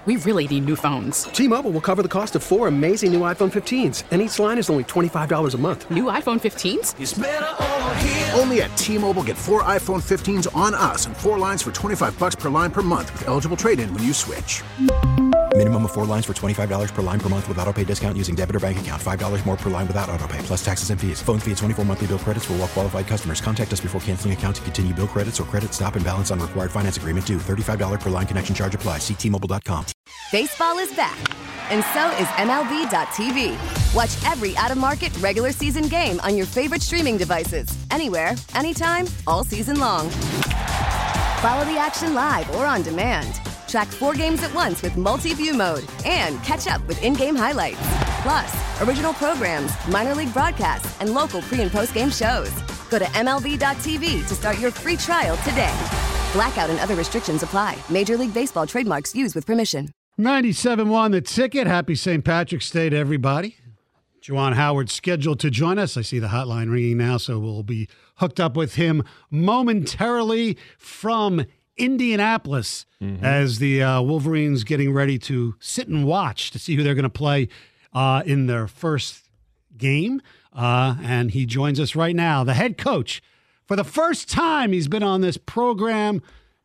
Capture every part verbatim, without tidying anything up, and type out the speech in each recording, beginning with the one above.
We really need new phones. T-Mobile will cover the cost of four amazing new iPhone fifteens, and each line is only twenty-five dollars a month. New iPhone fifteens? It's better over here. Only at T-Mobile, get four iPhone fifteens on us and four lines for twenty-five dollars per line per month with eligible trade-in when you switch. Minimum of four lines for twenty-five dollars per line per month with autopay discount using debit or bank account. five dollars more per line without autopay, plus taxes and fees. Phone fee at twenty-four monthly bill credits for well-qualified customers. Contact us before canceling account to continue bill credits or credit stop and balance on required finance agreement due. thirty-five dollars per line connection charge applies. See T Mobile dot com. Baseball is back, and so is M L B dot T V. Watch every out-of-market regular season game on your favorite streaming devices. Anywhere, anytime, all season long. Follow the action live or on demand. Track four games at once with multi-view mode and catch up with in-game highlights. Plus, original programs, minor league broadcasts, and local pre- and post-game shows. Go to M L B dot T V to start your free trial today. Blackout and other restrictions apply. Major League Baseball trademarks used with permission. ninety-seven point one The Ticket. Happy Saint Patrick's Day to everybody. Juwan Howard scheduled to join us. I see the hotline ringing now, so we'll be hooked up with him momentarily from Indianapolis mm-hmm. as the uh, Wolverines getting ready to sit and watch to see who they're going to play uh, in their first game. Uh, and he joins us right now, the head coach. For the first time he's been on this program,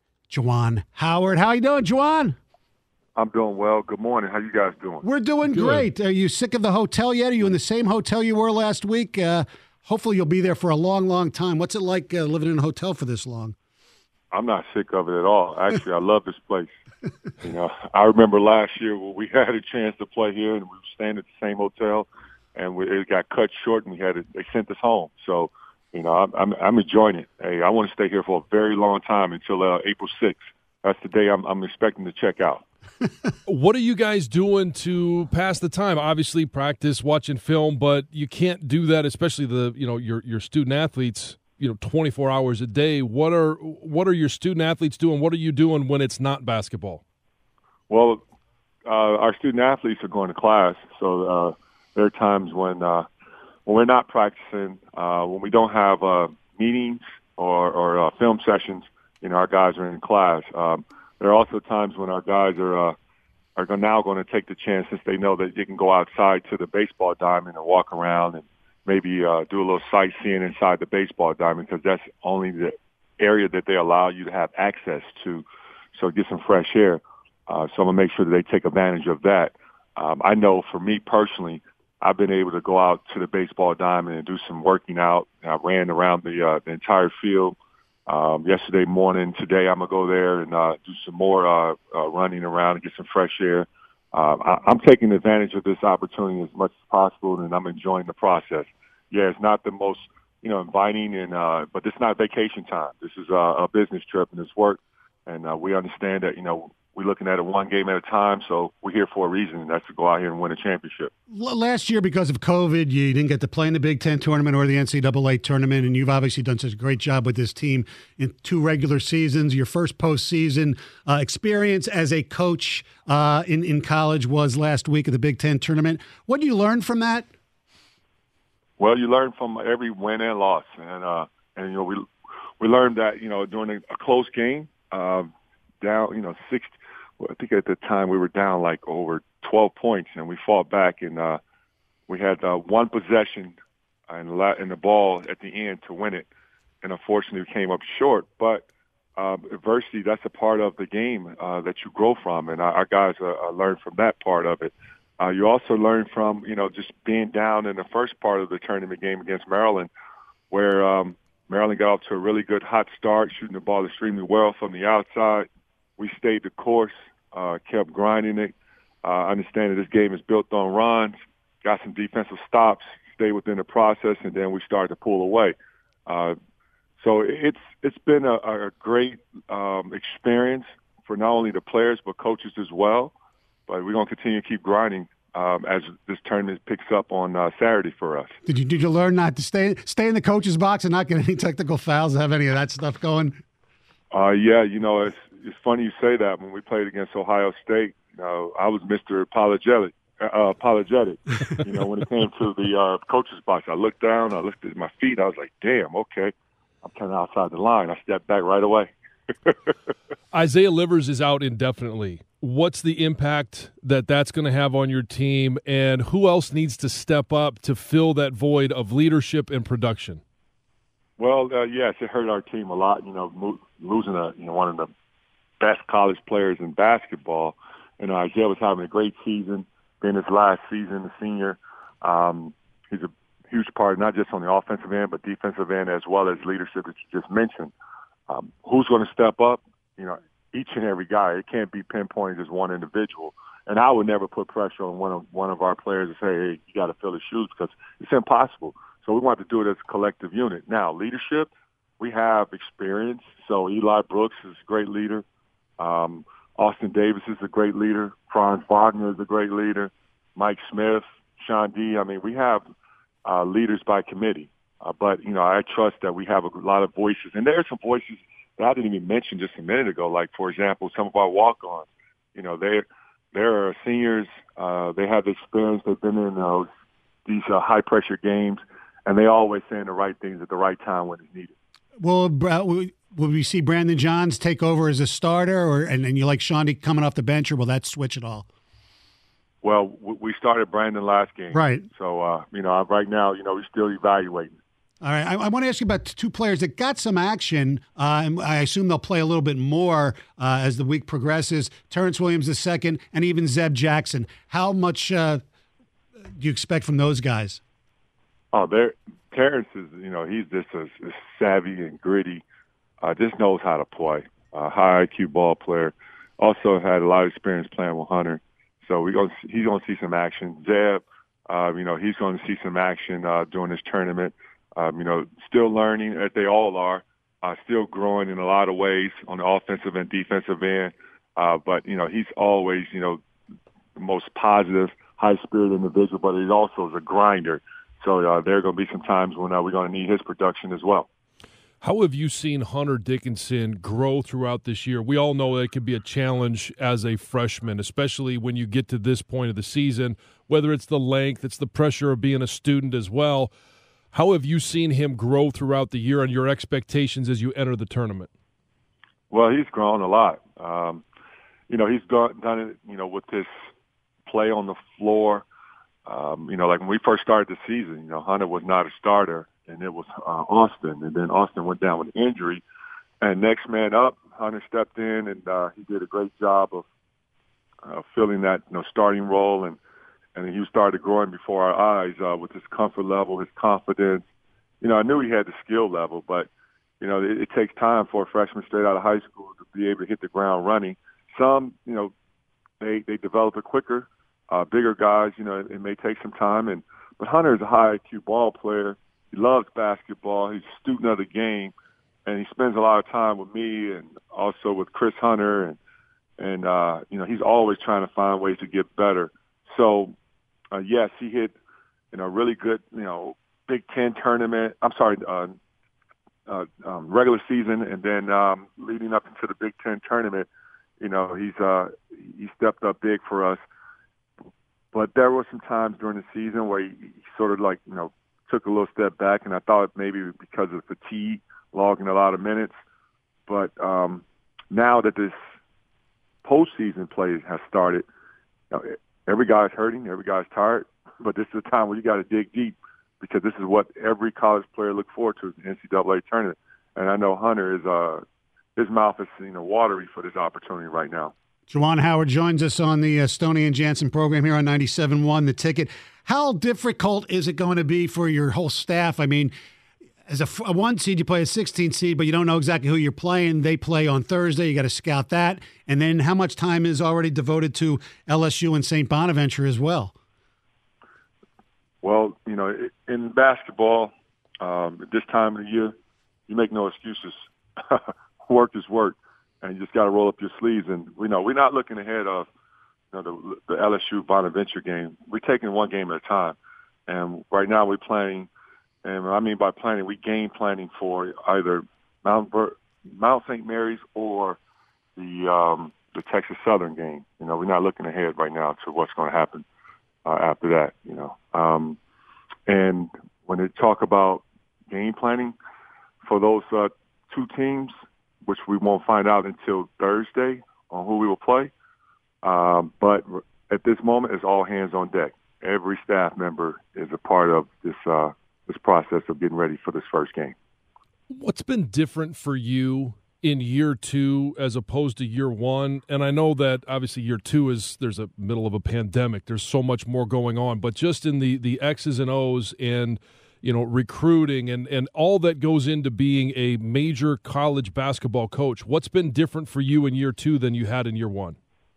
Juwan Howard. How you doing, Juwan? I'm doing well. Good morning. How you guys doing? We're doing Good. great. Are you sick of the hotel yet? Are you in the same hotel you were last week? Uh, hopefully you'll be there for a long, long time. What's it like uh, living in a hotel for this long? I'm not sick of it at all. Actually, I love this place. You know, I remember last year when we had a chance to play here and we were staying at the same hotel, and we, it got cut short, and we had to, they sent us home. So, you know, I'm, I'm, I'm enjoying it. Hey, I want to stay here for a very long time until uh, April sixth. That's the day I'm, I'm expecting to check out. What are you guys doing to pass the time? Obviously, practice, watching film, but you can't do that, especially the you know your your student athletes. You know, twenty-four hours a day. What are what are your student athletes doing? What are you doing when it's not basketball? Well, uh, our student athletes are going to class, so uh, there are times when uh, when we're not practicing, uh, when we don't have uh, meetings or, or uh, film sessions. You know, our guys are in class. Um, there are also times when our guys are uh, are now going to take the chance, since they know that they can go outside to the baseball diamond and walk around and maybe uh, do a little sightseeing inside the baseball diamond, because that's only the area that they allow you to have access to, so get some fresh air. Uh, so I'm going to make sure that they take advantage of that. Um, I know for me personally, I've been able to go out to the baseball diamond and do some working out. I ran around the, uh, the entire field um, yesterday morning. Today I'm going to go there and uh, do some more uh, uh, running around and get some fresh air. Um, I, I'm taking advantage of this opportunity as much as possible, and I'm enjoying the process. Yeah, it's not the most, you know, inviting, and uh, but it's not vacation time. This is uh, a business trip, and it's work, and uh, we understand that, you know, we're looking at it one game at a time, so we're here for a reason, and that's to go out here and win a championship. Last year, because of COVID, you didn't get to play in the Big Ten tournament or the N C double A tournament, and you've obviously done such a great job with this team in two regular seasons. Your first postseason uh, experience as a coach uh, in, in college was last week at the Big Ten tournament. What did you learn from that? Well, you learn from every win and loss, and uh, and you know we we learned that, you know, during a, a close game, uh, down, you know, six. I think at the time we were down like over twelve points, and we fought back, and uh, we had uh, one possession and la- and the ball at the end to win it, and unfortunately we came up short. But uh, adversity, that's a part of the game uh, that you grow from, and our, our guys uh, uh, learn from that part of it. Uh, you also learn from, you know, just being down in the first part of the tournament game against Maryland, where um, Maryland got off to a really good hot start, shooting the ball extremely well from the outside. We stayed the course. Uh, kept grinding it. Uh, understanding this game is built on runs, got some defensive stops, stayed within the process, and then we started to pull away. Uh, so it's it's been a, a great um, experience for not only the players but coaches as well. But we're going to continue to keep grinding um, as this tournament picks up on uh, Saturday for us. Did you did you learn not to stay stay in the coach's box and not get any technical fouls, have any of that stuff going? Uh, yeah, you know, it's it's funny you say that. When we played against Ohio State, you know, I was Mister Apologetic. Uh, apologetic. You know, when it came to the uh, coach's box, I looked down, I looked at my feet, I was like, damn, okay, I'm kind of outside the line. I stepped back right away. Isaiah Livers is out indefinitely. what's the impact that that's going to have on your team, and who else needs to step up to fill that void of leadership and production? Well, uh, yes, it hurt our team a lot. You know, mo- losing a you know one of the best college players in basketball. You know, Isaiah was having a great season. Then his last season, the senior, um, he's a huge part, not just on the offensive end, but defensive end as well as leadership that you just mentioned. Um, who's going to step up? You know, each and every guy. It can't be pinpointed as one individual. And I would never put pressure on one of one of our players to say, hey, you got to fill his shoes, because it's impossible. So we want to do it as a collective unit. Now, leadership, we have experience. So Eli Brooks is a great leader. Um, Austin Davis is a great leader. Franz Wagner is a great leader. Mike Smith, Sean D. I mean, we have uh, leaders by committee. Uh, but, you know, I trust that we have a lot of voices. And there are some voices that I didn't even mention just a minute ago. Like, for example, some of our walk-ons. You know, they they're seniors. Uh, they have experience. They've been in uh, these uh, high-pressure games, and they always saying the right things at the right time when it's needed. Well, will we see Brandon Johns take over as a starter, or and, and you like Shawnee coming off the bench, or will that switch at all? Well, we started Brandon last game. Right. So, uh, you know, right now, you know, we're still evaluating. All right. I, I want to ask you about two players that got some action, uh, and I assume they'll play a little bit more uh, as the week progresses. Terrence Williams the second, and even Zeb Jackson. How much uh, do you expect from those guys? Oh, they're Terrence is, you know, he's just as, as savvy and gritty. Uh, just knows how to play. Uh, high I Q ball player. Also had a lot of experience playing with Hunter. So we gonna, he's going to see some action. Zeb, uh, you know, he's going to see some action uh, during this tournament. Um, you know, still learning, as they all are, uh, still growing in a lot of ways on the offensive and defensive end. Uh, but, you know, he's always, you know, the most positive, high-spirited individual, but he also is a grinder. So uh, there are going to be some times when uh, we're going to need his production as well. How have you seen Hunter Dickinson grow throughout this year? We all know that it can be a challenge as a freshman, especially when you get to this point of the season, whether it's the length, it's the pressure of being a student as well. How have you seen him grow throughout the year and your expectations as you enter the tournament? Well, he's grown a lot. Um, you know, he's gone, done it, you know, with this play on the floor. Um, you know, like when we first started the season, you know, Hunter was not a starter, and it was uh, Austin. And then Austin went down with injury. And next man up, Hunter stepped in, and uh, he did a great job of uh, filling that, you know, starting role. And And he started growing before our eyes uh, with his comfort level, his confidence. You know, I knew he had the skill level, but, you know, it, it takes time for a freshman straight out of high school to be able to hit the ground running. Some, you know, they, they develop it quicker. Uh, bigger guys, you know, it, it may take some time. And But Hunter is a high I Q ball player. He loves basketball. He's a student of the game. And he spends a lot of time with me and also with Chris Hunter. And, and uh, you know, he's always trying to find ways to get better. So, Uh, yes, he hit, you know, really good, you know, Big Ten tournament. I'm sorry, uh, uh, um, regular season, and then um, leading up into the Big Ten tournament, you know, he's uh, he stepped up big for us. But there were some times during the season where he, he sort of like, you know, took a little step back, and I thought maybe because of fatigue, logging a lot of minutes. But um, now that this postseason play has started, you know, every guy's hurting, every guy's tired, but this is a time where you got to dig deep, because this is what every college player looks forward to, the N C double A tournament. And I know Hunter is uh, his mouth is, you know, watery for this opportunity right now. Juwan Howard joins us on the uh, Stoney and Jansen program here on ninety-seven point one, The Ticket. How difficult is it going to be for your whole staff? I mean, as a, a one seed, you play a sixteen seed, but you don't know exactly who you're playing. They play on Thursday. You got to scout that. And then how much time is already devoted to L S U and Saint Bonaventure as well? Well, you know, in basketball, um, at this time of the year, you make no excuses. Work is work, and you just got to roll up your sleeves. And we know we're not looking ahead of, you know, the, the L S U Bonaventure game. We're taking one game at a time, and right now we're playing. And what I mean by planning, we game planning for either Mount Ver- Mount Saint Mary's or the um, the Texas Southern game. You know, we're not looking ahead right now to what's going to happen uh, after that. You know, um, and when they talk about game planning for those uh, two teams, which we won't find out until Thursday on who we will play, Um, but at this moment, it's all hands on deck. Every staff member is a part of this uh, this process of getting ready for this first game. What's been different for you in year two as opposed to year one? And I know that obviously year two is there's a middle of a pandemic. There's so much more going on. But just in the, the X's and O's and, you know, recruiting and, and all that goes into being a major college basketball coach, what's been different for you in year two than you had in year one?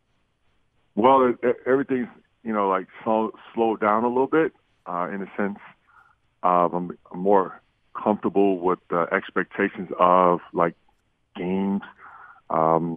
Well, it, it, everything's, you know, like slow, slowed down a little bit uh, in a sense. Uh, I'm, I'm more comfortable with the expectations of, like, games, um,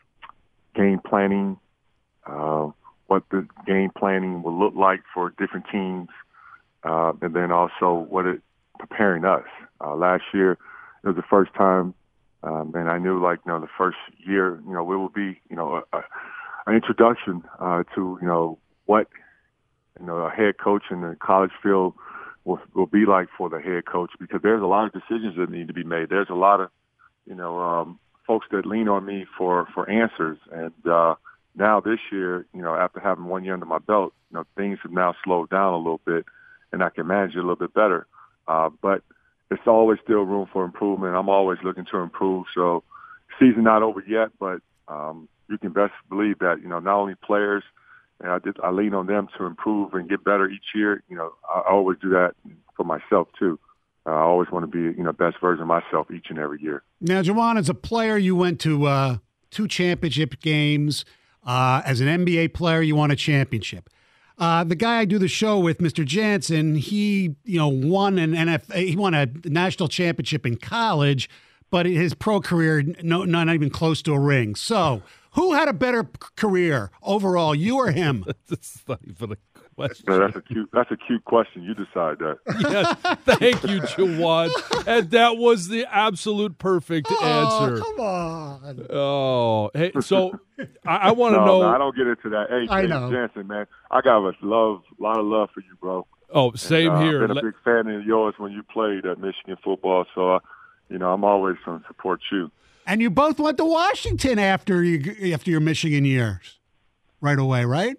game planning, uh, what the game planning will look like for different teams, uh, and then also what it preparing us. Uh, last year, it was the first time, um, and I knew, like, you know, the first year, you know, it will be, you know, a, a, an introduction uh, to, you know, what, you know, a head coach in the college field will, will be like for the head coach, because there's a lot of decisions that need to be made. There's a lot of, you know, um, folks that lean on me for, for answers. And uh, now this year, you know, after having one year under my belt, you know, things have now slowed down a little bit, and I can manage it a little bit better. Uh, but it's always still room for improvement. I'm always looking to improve. So season not over yet, but um, you can best believe that, you know, not only players, and I did, I lean on them to improve and get better each year. You know, I always do that for myself too. Uh, I always want to be, you know, best version of myself each and every year. Now, Juwan, as a player, you went to uh, two championship games. Uh, as an N B A player, you won a championship. Uh, the guy I do the show with, Mister Jansen, he, you know, won an N F L, he won a national championship in college, but his pro career, no, not even close to a ring. So, who had a better career overall, you or him? That's not even a question. No, that's a cute. That's a cute question. You decide that. Yes, thank you, Juwan. And that was the absolute perfect oh, answer. Come on. Oh, hey. So I, I want to no, know. No, I don't get into that. Hey, I James know. Jansen, man, I got a love, a lot of love for you, bro. Oh, same and, uh, here. I've been a big fan of yours when you played at Michigan football. So, uh, you know, I'm always going to support you. And you both went to Washington after you after your Michigan years, right away, right?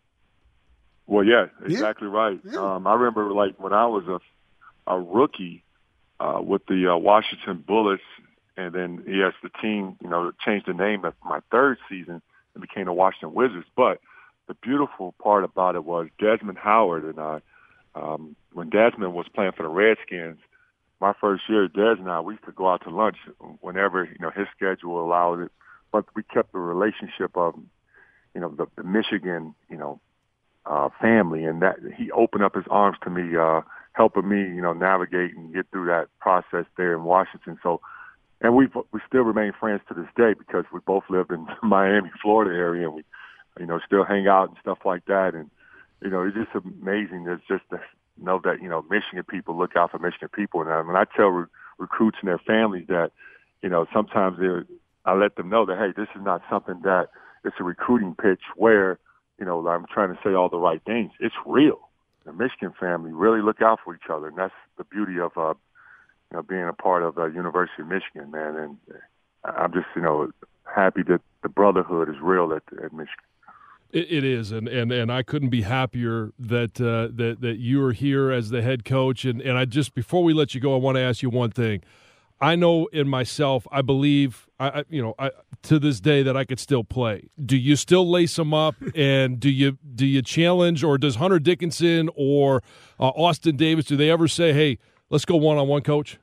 Well, yeah, exactly yeah. right. Yeah. Um, I remember, like, when I was a a rookie uh, with the uh, Washington Bullets, and then yes, the team, you know, changed the name of my third season and became the Washington Wizards. But the beautiful part about it was Desmond Howard and I. Um, when Desmond was playing for the Redskins, my first year, Des and I, we could go out to lunch whenever, you know, his schedule allowed it. But we kept the relationship of, you know, the, the Michigan, you know, uh, family. And that he opened up his arms to me, uh, helping me, you know, navigate and get through that process there in Washington. So, and we we still remain friends to this day because we both lived in Miami, Florida area, and we, you know, still hang out and stuff like that. And, you know, it's just amazing. It's just the, know that, you know, Michigan people look out for Michigan people. And I, when I tell re- recruits and their families that, you know, sometimes I let them know that, hey, this is not something that it's a recruiting pitch where, you know, I'm trying to say all the right things. It's real. The Michigan family really look out for each other. And that's the beauty of, uh, you know, being a part of the University of Michigan, man. And I'm just, you know, happy that the brotherhood is real at, at Michigan. It, it is, and, and and I couldn't be happier that uh, that that you are here as the head coach. And, and I just before we let you go, I want to ask you one thing. I know in myself, I believe, I you know, I, to this day that I could still play. Do you still lace them up, and do you do you challenge, or does Hunter Dickinson or uh, Austin Davis, do they ever say, "Hey, let's go one on one, coach"?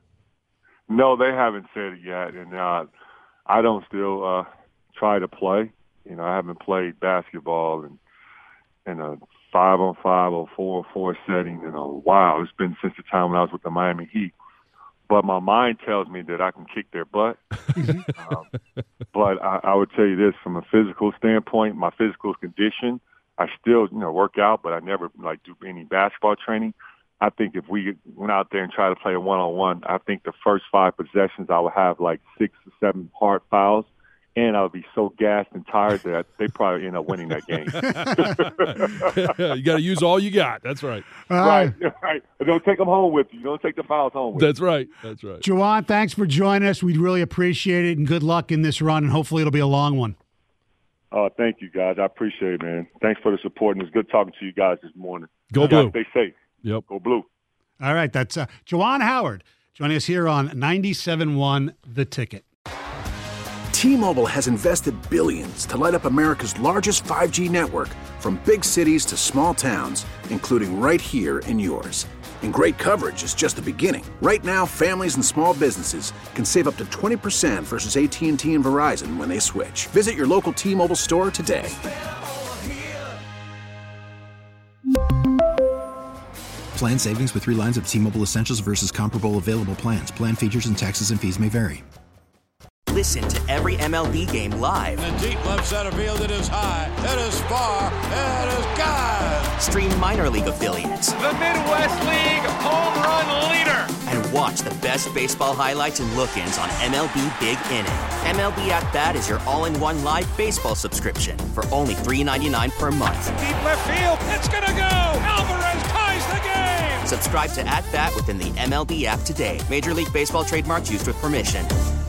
No, they haven't said it yet, and uh, I don't still uh, try to play. You know, I haven't played basketball in, in a five-on-five or four-on-four setting in a while. It's been since the time when I was with the Miami Heat. But my mind tells me that I can kick their butt. um, but I, I would tell you this, from a physical standpoint, my physical condition, I still, you know, work out, but I never, like, do any basketball training. I think if we went out there and tried to play a one-on-one, I think the first five possessions I would have, like, six or seven hard fouls. And I would be so gassed and tired that they probably end up winning that game. You got to use all you got. That's right. Uh, right, right. Don't take them home with you. Don't take the fouls home with That's you. right. That's right. Juwan, thanks for joining us. We really appreciate it, and good luck in this run, and hopefully it'll be a long one. Oh, thank you, guys. I appreciate it, man. Thanks for the support, and it's good talking to you guys this morning. Go you Blue. guys stay safe. Yep. Go Blue. All right, that's uh, Juwan Howard joining us here on ninety-seven point one The Ticket. T-Mobile has invested billions to light up America's largest five G network, from big cities to small towns, including right here in yours. And great coverage is just the beginning. Right now, families and small businesses can save up to twenty percent versus A T and T and Verizon when they switch. Visit your local T-Mobile store today. Plan savings with three lines of T-Mobile Essentials versus comparable available plans. Plan features and taxes and fees may vary. Listen to every M L B game live. In the deep left center field, it is high, it is far, it is gone. Stream minor league affiliates. The Midwest League home run leader. And watch the best baseball highlights and look-ins on M L B Big Inning. M L B At Bat is your all-in-one live baseball subscription for only three ninety-nine per month. Deep left field, it's gonna go. Alvarez ties the game. Subscribe to At Bat within the M L B app today. Major League Baseball trademarks used with permission.